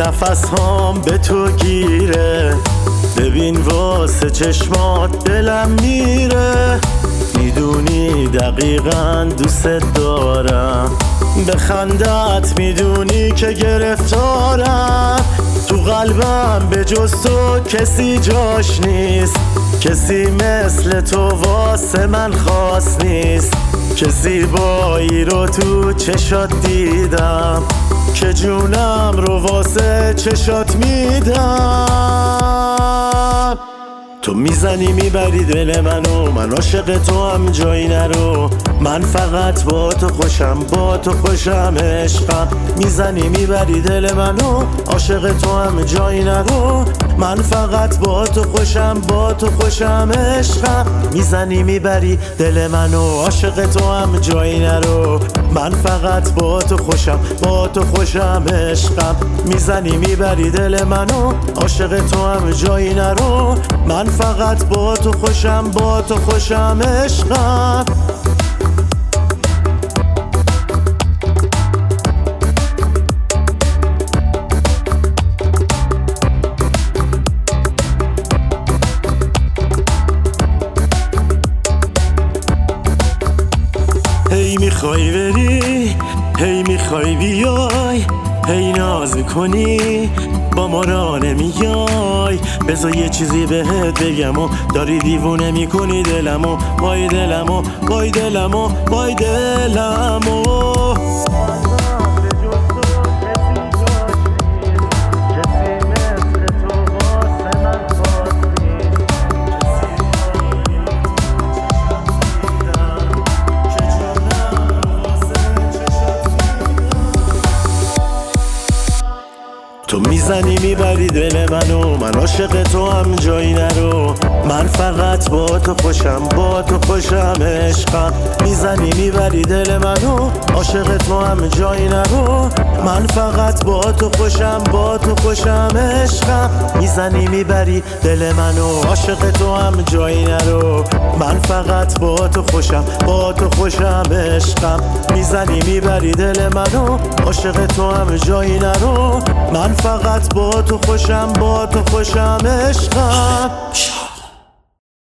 نفس هام به تو گیره، ببین واسه چشمات دلم میره. میدونی دقیقاً دوست دارم، به خندت میدونی که گرفتارم. تو قلبم به جز تو کسی جاش نیست، کسی مثل تو واسه من خاص نیست. که زیبایی رو تو چشات دیدم، که جونم رو واسه چشات میدم. تو میزنی میبری دل منو، من عاشق تو هم جایی نرو. من فقط با تو خوشم، با تو خوشم عشقم. میزنی میبری دل منو، عاشق تو هم جایی نرو. من فقط با تو خوشم، با تو خوشم عشقم. میزنی میبری دل منو، عاشق تو هم جایی نرو. من فقط با تو خوشم، با تو خوشم عشقم. میزنی میبری دل منو، عاشق تو هم جایی نرو. من فقط با تو خوشم، با تو خوشم عشقم. هی میخوای بری، هی میخوای بیای، هی ناز میکنی با ما را نمیای. بذار یه چیزی بهت بگم و داری دیوونه میکنی دلمو. وای دلمو، وای دلمو، وای دلمو. تو میزنی میبری دل منو، من عاشق تو هم جایی نرو. من فقط با تو خوشم، با تو خوشم عشقم. میزنی میبری دل منو، عاشق تو هم جایی نرو. من فقط با تو خوشم، با تو خوشم عشقم. میزنی میبری دل منو، عاشق تو هم جایی نرو. من فقط با تو خوشم، با تو خوشم عشقم. میزنی میبری دل منو، عاشق تو هم جایی نرو. من فقط با تو خوشم، با تو خوشم عشقم.